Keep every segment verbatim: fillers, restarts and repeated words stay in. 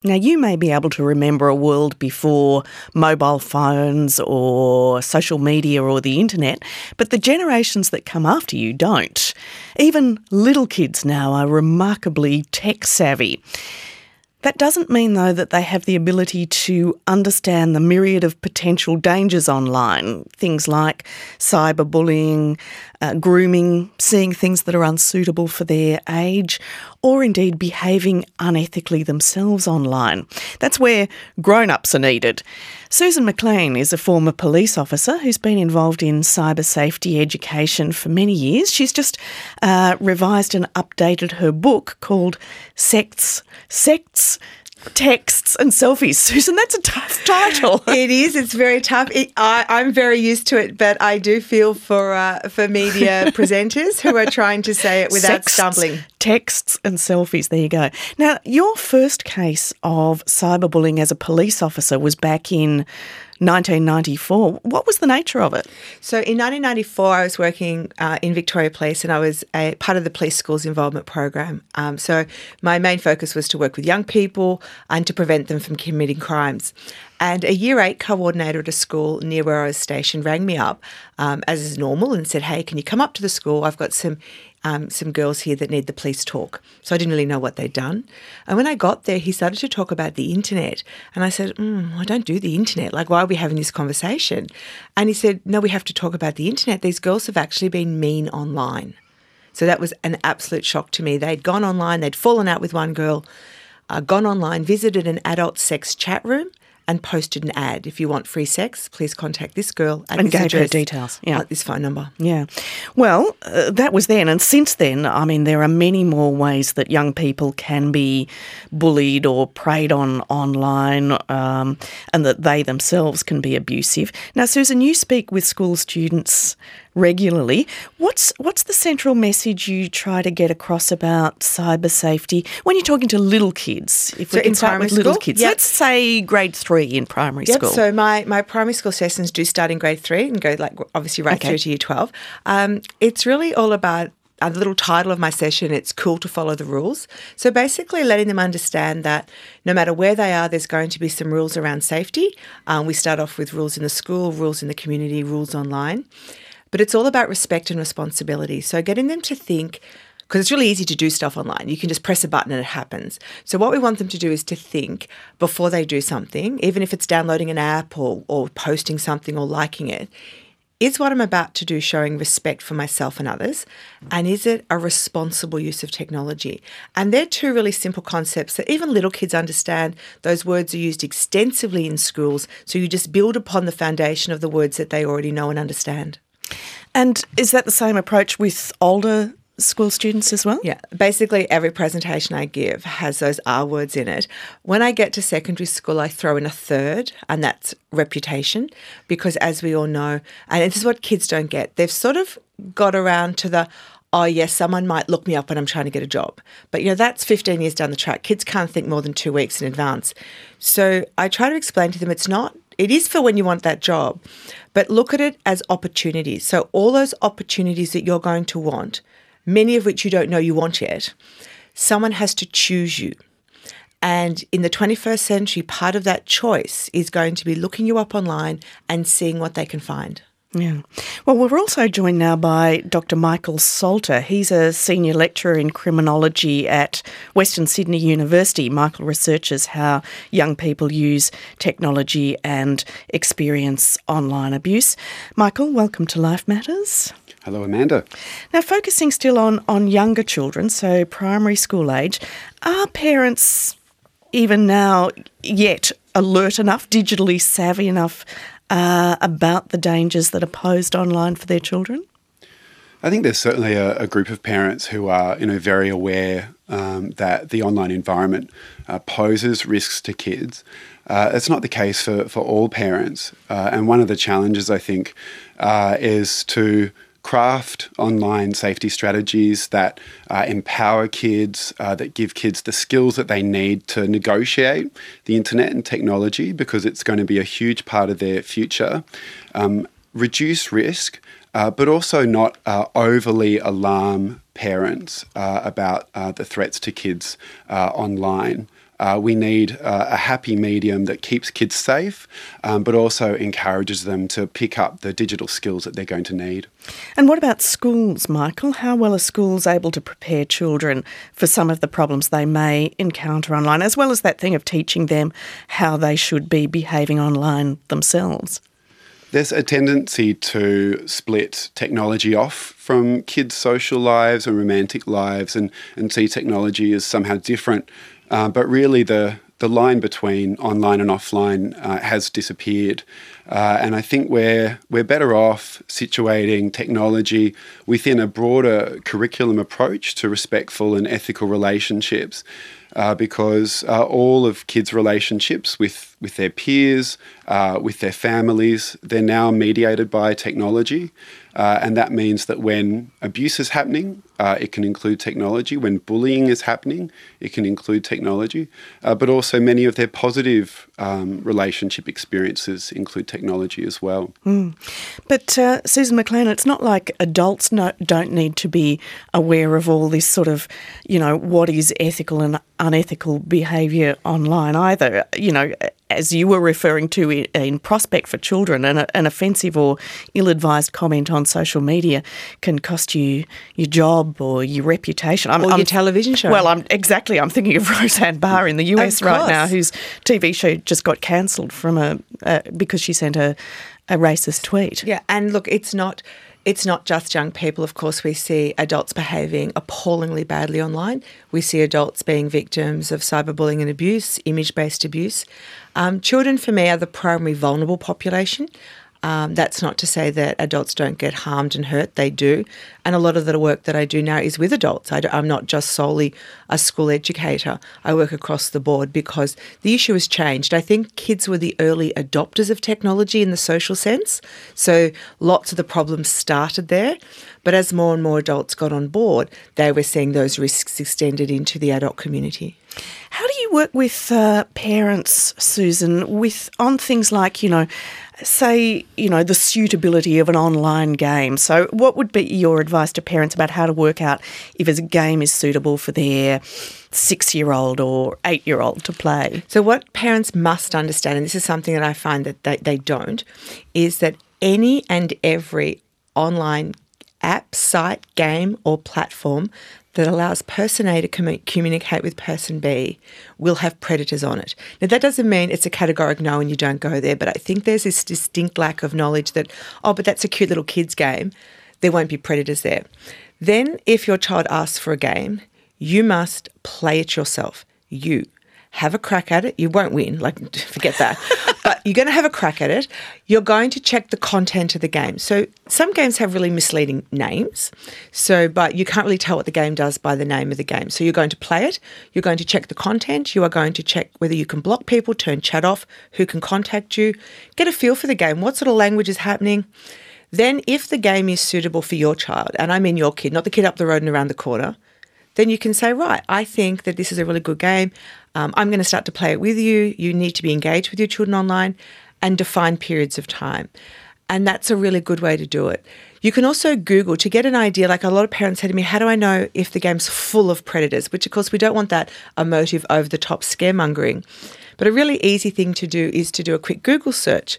Now, you may be able to remember a world before mobile phones or social media or the internet, but the generations that come after you don't. Even little kids now are remarkably tech savvy. That doesn't mean, though, that they have the ability to understand the myriad of potential dangers online, things like cyberbullying, uh, grooming, seeing things that are unsuitable for their age, or indeed behaving unethically themselves online. That's where grown-ups are needed. Susan McLean is a former police officer who's been involved in cyber safety education for many years. She's just uh, revised and updated her book called Sects, Sects, Texts and Selfies. Susan, that's a tough title. It is. It's very tough. It, I, I'm very used to it, but I do feel for uh, for media presenters who are trying to say it without Sexts, stumbling. Texts and selfies. There you go. Now, your first case of cyberbullying as a police officer was back in nineteen ninety-four. What was the nature of it? So in nineteen ninety-four, I was working uh, in Victoria Police, and I was a part of the Police Schools Involvement Program. Um, so my main focus was to work with young people and to prevent them from committing crimes. And a year eight coordinator at a school near where I was stationed rang me up, um, as is normal, and said, "Hey, can you come up to the school? I've got some Um, some girls here that need the police talk." So I didn't really know what they'd done. And when I got there, he started to talk about the internet. And I said, mm, I don't do the internet. Like, why are we having this conversation? And he said, no, we have to talk about the internet. These girls have actually been mean online. So that was an absolute shock to me. They'd gone online, they'd fallen out with one girl, uh, gone online, visited an adult sex chat room, and posted an ad. If you want free sex, please contact this girl at and this gave address, her details. Yeah. at this phone number. Yeah. Well, uh, that was then. And since then, I mean, there are many more ways that young people can be bullied or preyed on online, um, and that they themselves can be abusive. Now, Susan, you speak with school students regularly. What's what's the central message you try to get across about cyber safety when you're talking to little kids? If we So can in start primary with little school? kids. Yep. Let's say grade three in primary Yep, school. so my, my primary school sessions do start in grade three and go like obviously right Okay. through to year twelve. Um, it's really all about a little title of my session, it's Cool to Follow the Rules. So basically letting them understand that no matter where they are, there's going to be some rules around safety. Um, we start off with rules in the school, rules in the community, rules online. But it's all about respect and responsibility. So getting them to think, because it's really easy to do stuff online. You can just press a button and it happens. So what we want them to do is to think before they do something, even if it's downloading an app or, or posting something or liking it, is what I'm about to do showing respect for myself and others? And is it a responsible use of technology? And they're two really simple concepts that even little kids understand. Those words are used extensively in schools. So you just build upon the foundation of the words that they already know and understand. And is that the same approach with older school students as well? Yeah, basically every presentation I give has those R words in it. When I get to secondary school, I throw in a third, and that's reputation, because as we all know, and this is what kids don't get, they've sort of got around to the, oh yes, someone might look me up when I'm trying to get a job. But, you know, that's fifteen years down the track. Kids can't think more than two weeks in advance. So I try to explain to them it's not, it is for when you want that job, but look at it as opportunities. So all those opportunities that you're going to want, many of which you don't know you want yet, someone has to choose you. And in the twenty-first century, part of that choice is going to be looking you up online and seeing what they can find. Yeah. Well, we're also joined now by Doctor Michael Salter. He's a senior lecturer in criminology at Western Sydney University. Michael researches how young people use technology and experience online abuse. Michael, welcome to Life Matters. Hello, Amanda. Now, focusing still on, on younger children, so primary school age, are parents even now yet alert enough, digitally savvy enough Uh, about the dangers that are posed online for their children? I think there's certainly a, a group of parents who are, you know, very aware um, that the online environment uh, poses risks to kids. Uh, it's not the case for, for all parents. Uh, and one of the challenges, I think, uh, is to craft online safety strategies that uh, empower kids, uh, that give kids the skills that they need to negotiate the internet and technology, because it's going to be a huge part of their future. Um, reduce risk, uh, but also not uh, overly alarm parents uh, about uh, the threats to kids uh, online. Uh, we need uh, a happy medium that keeps kids safe, um, but also encourages them to pick up the digital skills that they're going to need. And what about schools, Michael? How well are schools able to prepare children for some of the problems they may encounter online, as well as that thing of teaching them how they should be behaving online themselves? There's a tendency to split technology off from kids' social lives and romantic lives and, and see technology as somehow different. Uh, but really the, the line between online and offline uh, has disappeared. Uh, and I think we're, we're better off situating technology within a broader curriculum approach to respectful and ethical relationships. Uh, because uh, all of kids' relationships with, with their peers, uh, with their families, they're now mediated by technology. Uh, and that means that when abuse is happening, uh, it can include technology. When bullying is happening, it can include technology. Uh, but also many of their positive um, relationship experiences include technology as well. Mm. But uh, Susan McLean, it's not like adults no, don't need to be aware of all this sort of, you know, what is ethical and unethical behaviour online either. You know, as you were referring to in Prospect for Children, an, an offensive or ill-advised comment on social media can cost you your job or your reputation. I'm, or your I'm, television show. Well, I'm exactly. I'm thinking of Roseanne Barr in the U S right now, whose T V show just got cancelled from a uh, because she sent a, a racist tweet. Yeah, and look, it's not... It's not just young people. Of course, we see adults behaving appallingly badly online. We see adults being victims of cyberbullying and abuse, image-based abuse. Um, children, for me, are the primary vulnerable population. Um, that's not to say that adults don't get harmed and hurt. They do. And a lot of the work that I do now is with adults. I do, I'm not just solely a school educator. I work across the board because the issue has changed. I think kids were the early adopters of technology in the social sense. So lots of the problems started there. But as more and more adults got on board, they were seeing those risks extended into the adult community. How do you work with uh, parents, Susan, with on things like, you know, say, you know, the suitability of an online game? So what would be your advice to parents about how to work out if a game is suitable for their six-year-old or eight-year-old to play? So what parents must understand, and this is something that I find that they, they don't, is that any and every online app, site, game or platform that allows person A to com- communicate with person B will have predators on it. Now, that doesn't mean it's a categoric no and you don't go there, but I think there's this distinct lack of knowledge that, oh, but that's a cute little kid's game. There won't be predators there. Then if your child asks for a game, you must play it yourself. You have a crack at it. You won't win, like forget that. But you're going to have a crack at it. You're going to check the content of the game. So some games have really misleading names. So, but you can't really tell what the game does by the name of the game. So you're going to play it. You're going to check the content. You are going to check whether you can block people, turn chat off, who can contact you, get a feel for the game, what sort of language is happening. Then if the game is suitable for your child, and I mean your kid, not the kid up the road and around the corner, then you can say, right, I think that this is a really good game. Um, I'm going to start to play it with you. You need to be engaged with your children online and define periods of time. And that's a really good way to do it. You can also Google to get an idea. Like a lot of parents say to me, how do I know if the game's full of predators? Which, of course, we don't want that emotive, over-the-top scaremongering. But a really easy thing to do is to do a quick Google search.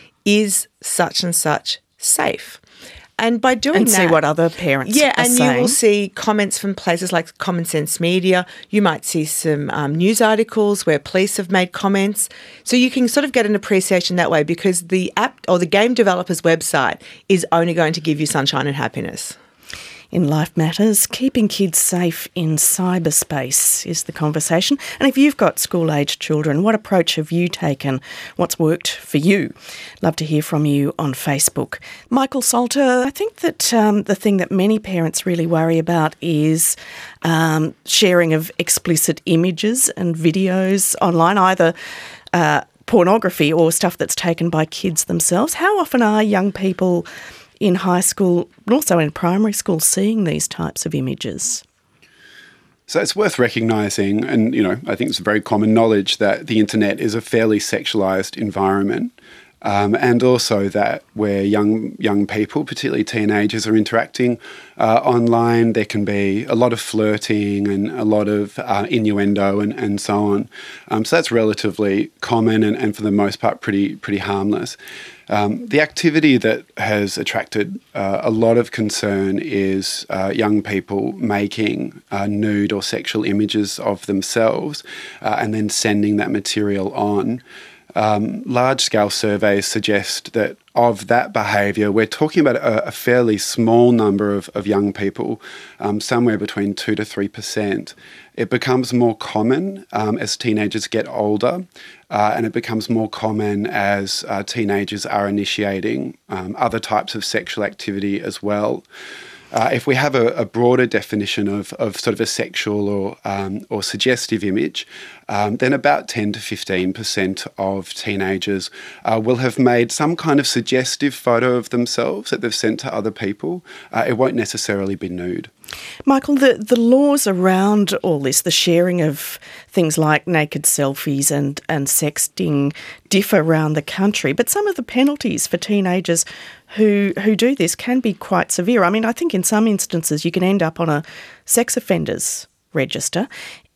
Is such and such safe? And by doing and that... And see what other parents yeah, are and saying. You will see comments from places like Common Sense Media. You might see some um, news articles where police have made comments. So you can sort of get an appreciation that way because the app or the game developer's website is only going to give you sunshine and happiness. In Life Matters, keeping kids safe in cyberspace is the conversation. And if you've got school-aged children, what approach have you taken? What's worked for you? Love to hear from you on Facebook. Michael Salter, I think that um, the thing that many parents really worry about is um, sharing of explicit images and videos online, either uh, pornography or stuff that's taken by kids themselves. How often are young people in high school, but also in primary school, seeing these types of images? So it's worth recognising, and you know, I think it's very common knowledge that the internet is a fairly sexualised environment. Um, and also that where young young people, particularly teenagers, are interacting uh, online, there can be a lot of flirting and a lot of uh, innuendo and, and so on. Um, so that's relatively common and, and for the most part pretty pretty harmless. Um, the activity that has attracted uh, a lot of concern is uh, young people making uh, nude or sexual images of themselves uh, and then sending that material on. Um, large-scale surveys suggest that of that behaviour, we're talking about a, a fairly small number of, of young people, um, somewhere between two to three percent. It becomes more common um, as teenagers get older, uh, and it becomes more common as uh, teenagers are initiating um, other types of sexual activity as well. Uh, if we have a, a broader definition of, of sort of a sexual or um, or suggestive image, um, then about ten to fifteen percent of teenagers uh, will have made some kind of suggestive photo of themselves that they've sent to other people. Uh, it won't necessarily be nude. Michael, the, the laws around all this, the sharing of things like naked selfies and, and sexting differ around the country, but some of the penalties for teenagers who who do this can be quite severe. I mean, I think in some instances you can end up on a sex offenders register.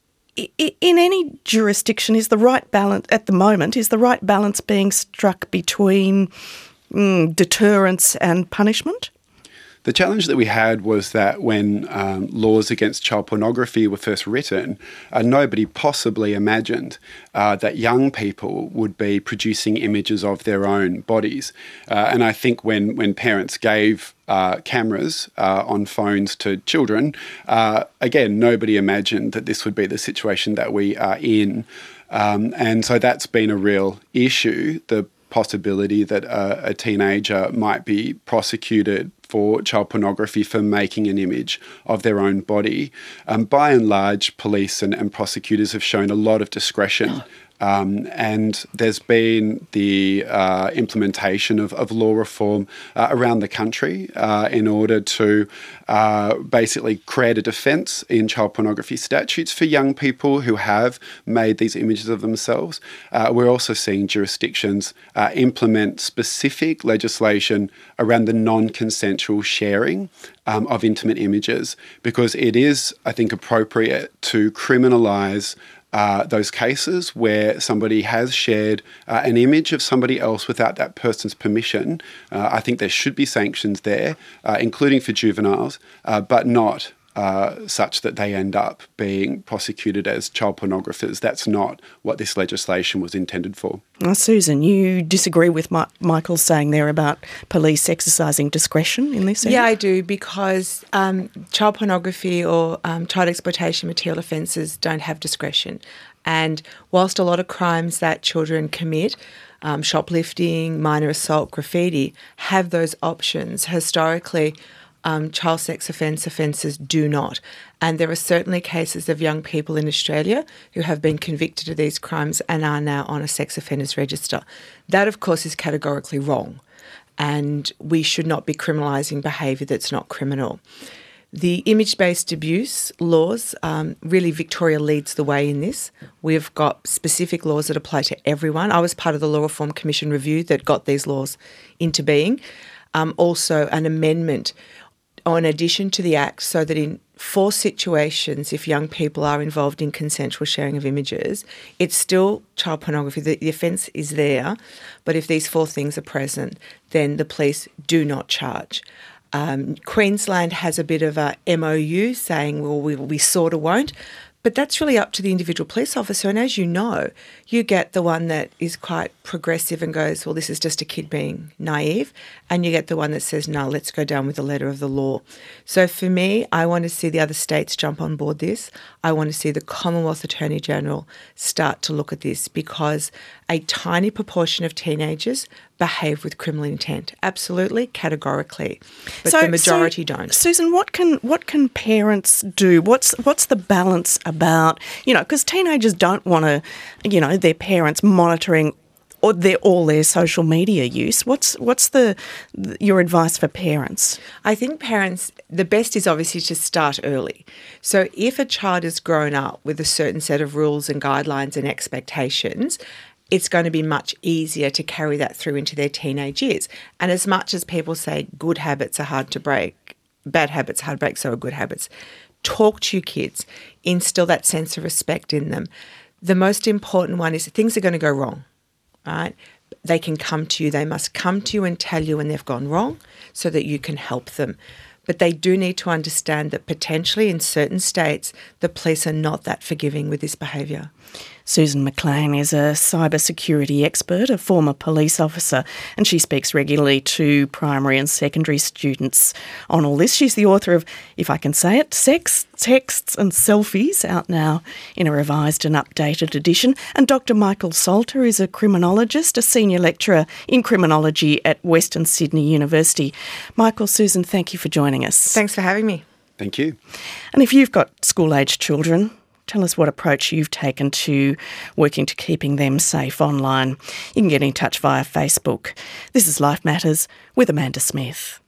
I, in any jurisdiction, is the right balance, at the moment, is the right balance being struck between mm, deterrence and punishment? The challenge that we had was that when um, laws against child pornography were first written, uh, nobody possibly imagined uh, that young people would be producing images of their own bodies. Uh, and I think when, when parents gave uh, cameras uh, on phones to children, uh, again, nobody imagined that this would be the situation that we are in. Um, and so that's been a real issue, the possibility that a, a teenager might be prosecuted for child pornography for making an image of their own body. Um, by and large, police and, and prosecutors have shown a lot of discretion. Um, and there's been the uh, implementation of, of law reform uh, around the country uh, in order to uh, basically create a defence in child pornography statutes for young people who have made these images of themselves. Uh, we're also seeing jurisdictions uh, implement specific legislation around the non-consensual sharing um, of intimate images, because it is, I think, appropriate to criminalise Uh, those cases where somebody has shared uh, an image of somebody else without that person's permission. Uh, I think there should be sanctions there, uh, including for juveniles, uh, but not uh, such that they end up being prosecuted as child pornographers. That's not what this legislation was intended for. Well, Susan, you disagree with Ma- Michael saying there about police exercising discretion in this area? Yeah, I do, because um, child pornography or um, child exploitation material offences don't have discretion. And whilst a lot of crimes that children commit, um, shoplifting, minor assault, graffiti, have those options, historically, Um, child sex offence offences do not. And there are certainly cases of young people in Australia who have been convicted of these crimes and are now on a sex offenders register. That, of course, is categorically wrong, and we should not be criminalising behaviour that's not criminal. The image-based abuse laws, um, really Victoria leads the way in this. We've got specific laws that apply to everyone. I was part of the Law Reform Commission review that got these laws into being. Um, also an amendment in addition to the Act, so that in four situations, if young people are involved in consensual sharing of images, it's still child pornography. The, the offence is there, but if these four things are present, then the police do not charge. Um, Queensland has a bit of a M O U saying, well, we, we sort of won't. But that's really up to the individual police officer. And as you know, you get the one that is quite progressive and goes, well, this is just a kid being naive. And you get the one that says, no, let's go down with the letter of the law. So for me, I want to see the other states jump on board this. I want to see the Commonwealth Attorney General start to look at this, because a tiny proportion of teenagers behave with criminal intent. Absolutely, categorically. But so, the majority so, don't. Susan, what can what can parents do? What's what's the balance about, you know, because teenagers don't want to, you know, their parents monitoring or their all their social media use. What's what's the your advice for parents? I think parents, the best is obviously to start early. So if a child has grown up with a certain set of rules and guidelines and expectations, it's going to be much easier to carry that through into their teenage years. And as much as people say good habits are hard to break, bad habits are hard to break, so are good habits. Talk to your kids, instill that sense of respect in them. The most important one is things are going to go wrong, right? They can come to you. They must come to you and tell you when they've gone wrong so that you can help them. But they do need to understand that potentially in certain states, the police are not that forgiving with this behaviour. Susan McLean is a cybersecurity expert, a former police officer, and she speaks regularly to primary and secondary students on all this. She's the author of, if I can say it, Sex, Texts and Selfies, out now in a revised and updated edition. And Doctor Michael Salter is a criminologist, a senior lecturer in criminology at Western Sydney University. Michael, Susan, thank you for joining us. Thanks for having me. Thank you. And if you've got school-aged children, tell us what approach you've taken to working to keeping them safe online. You can get in touch via Facebook. This is Life Matters with Amanda Smith.